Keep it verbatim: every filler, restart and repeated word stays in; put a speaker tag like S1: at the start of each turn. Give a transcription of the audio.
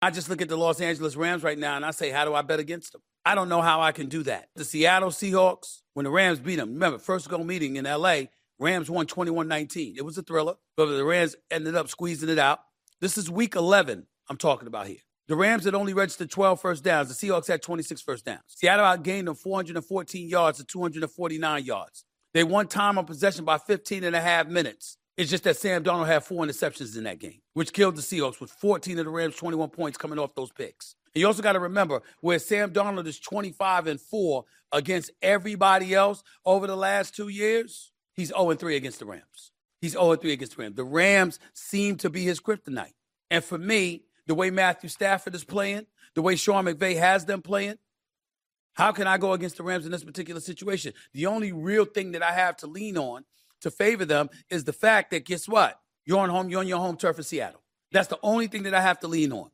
S1: I just look at the Los Angeles Rams right now and I say, how do I bet against them? I don't know how I can do that. The Seattle Seahawks, when the Rams beat them, remember, first goal meeting in L A, Rams won twenty-one nineteen. It was a thriller, but the Rams ended up squeezing it out. This is week eleven I'm talking about here. The Rams had only registered twelve first downs. The Seahawks had twenty-six first downs. Seattle outgained them four hundred fourteen yards to two hundred forty-nine yards. They won time on possession by fifteen and a half minutes. It's just that Sam Darnold had four interceptions in that game, which killed the Seahawks with fourteen of the Rams' twenty-one points coming off those picks. And you also got to remember, where Sam Darnold is twenty-five and four against everybody else over the last two years, he's oh and three against the Rams. He's oh and three against the Rams. The Rams seem to be his kryptonite. And for me, the way Matthew Stafford is playing, the way Sean McVay has them playing, how can I go against the Rams in this particular situation? The only real thing that I have to lean on to favor them is the fact that, guess what? You're on home, you're on your home turf in Seattle. That's the only thing that I have to lean on.